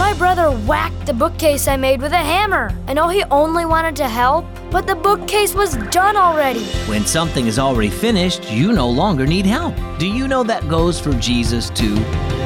My brother whacked the bookcase I made with a hammer. I know he only wanted to help, but the bookcase was done already. When something is already finished, you no longer need help. Do you know that goes for Jesus too?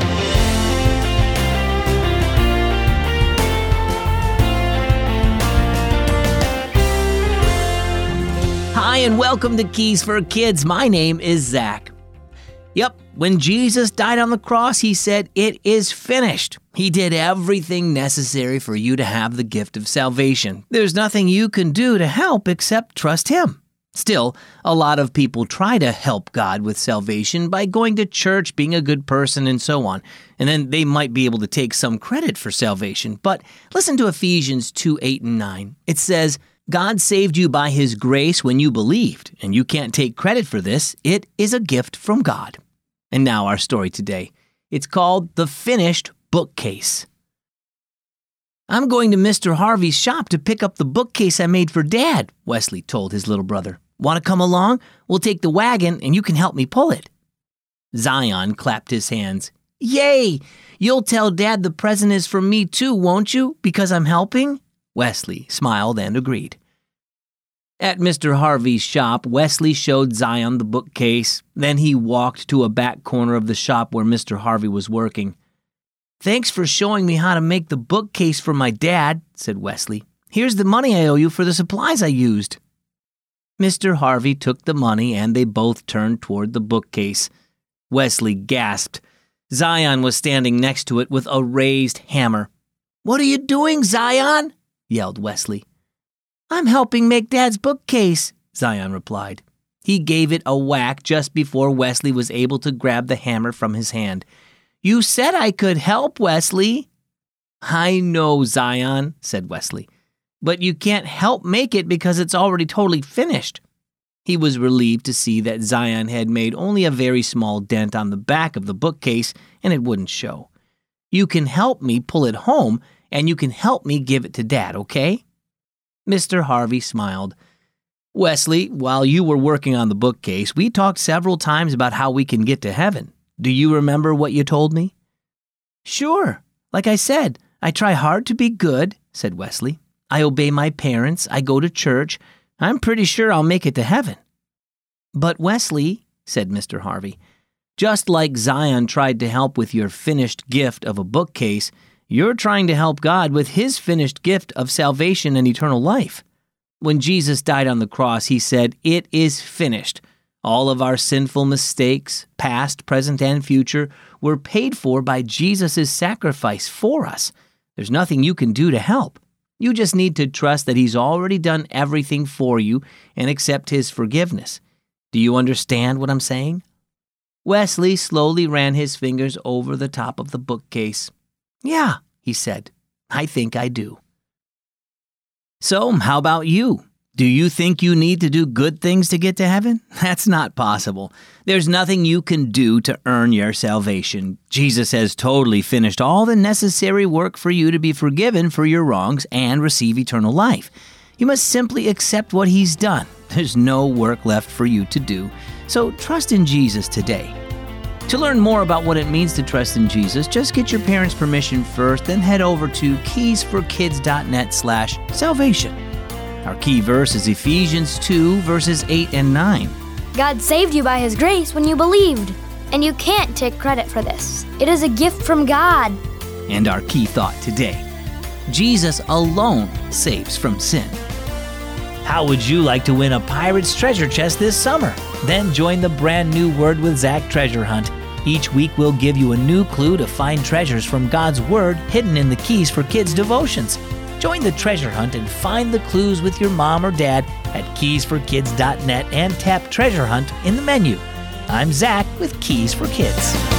Hi, and welcome to Keys for Kids. My name is Zach. Yep, when Jesus died on the cross, he said, "It is finished." He did everything necessary for you to have the gift of salvation. There's nothing you can do to help except trust him. Still, a lot of people try to help God with salvation by going to church, being a good person, and so on. And then they might be able to take some credit for salvation. But listen to Ephesians 2:8 and 9. It says, God saved you by his grace when you believed, and you can't take credit for this. It is a gift from God. And now our story today. It's called The Finished Bookcase. I'm going to Mr. Harvey's shop to pick up the bookcase I made for Dad, Wesley told his little brother. Want to come along? We'll take the wagon and you can help me pull it. Zion clapped his hands. Yay! You'll tell Dad the present is from me too, won't you? Because I'm helping? Wesley smiled and agreed. At Mr. Harvey's shop, Wesley showed Zion the bookcase. Then he walked to a back corner of the shop where Mr. Harvey was working. Thanks for showing me how to make the bookcase for my dad, said Wesley. Here's the money I owe you for the supplies I used. Mr. Harvey took the money and they both turned toward the bookcase. Wesley gasped. Zion was standing next to it with a raised hammer. What are you doing, Zion? Yelled Wesley. I'm helping make Dad's bookcase, Zion replied. He gave it a whack just before Wesley was able to grab the hammer from his hand. You said I could help, Wesley. I know, Zion, said Wesley, but you can't help make it because it's already totally finished. He was relieved to see that Zion had made only a very small dent on the back of the bookcase and it wouldn't show. You can help me pull it home and you can help me give it to Dad, okay? Mr. Harvey smiled. Wesley, while you were working on the bookcase, we talked several times about how we can get to heaven. Do you remember what you told me? Sure. Like I said, I try hard to be good, said Wesley. I obey my parents. I go to church. I'm pretty sure I'll make it to heaven. But Wesley, said Mr. Harvey, just like Zion tried to help with your finished gift of a bookcase, you're trying to help God with his finished gift of salvation and eternal life. When Jesus died on the cross, he said, "It is finished." All of our sinful mistakes, past, present, and future, were paid for by Jesus' sacrifice for us. There's nothing you can do to help. You just need to trust that he's already done everything for you and accept his forgiveness. Do you understand what I'm saying? Wesley slowly ran his fingers over the top of the bookcase. Yeah, he said, I think I do. So, how about you? Do you think you need to do good things to get to heaven? That's not possible. There's nothing you can do to earn your salvation. Jesus has totally finished all the necessary work for you to be forgiven for your wrongs and receive eternal life. You must simply accept what he's done. There's no work left for you to do. So trust in Jesus today. To learn more about what it means to trust in Jesus, just get your parents' permission first, then head over to keysforkids.net/salvation. Our key verse is Ephesians 2, verses 8 and 9. God saved you by his grace when you believed, and you can't take credit for this. It is a gift from God. And our key thought today, Jesus alone saves from sin. How would you like to win a Pirate's Treasure Chest this summer? Then join the brand new Word with Zach treasure hunt. Each week we'll give you a new clue to find treasures from God's Word hidden in the Keys for Kids devotions. Join the treasure hunt and find the clues with your mom or dad at keysforkids.net and tap Treasure Hunt in the menu. I'm Zach with Keys for Kids.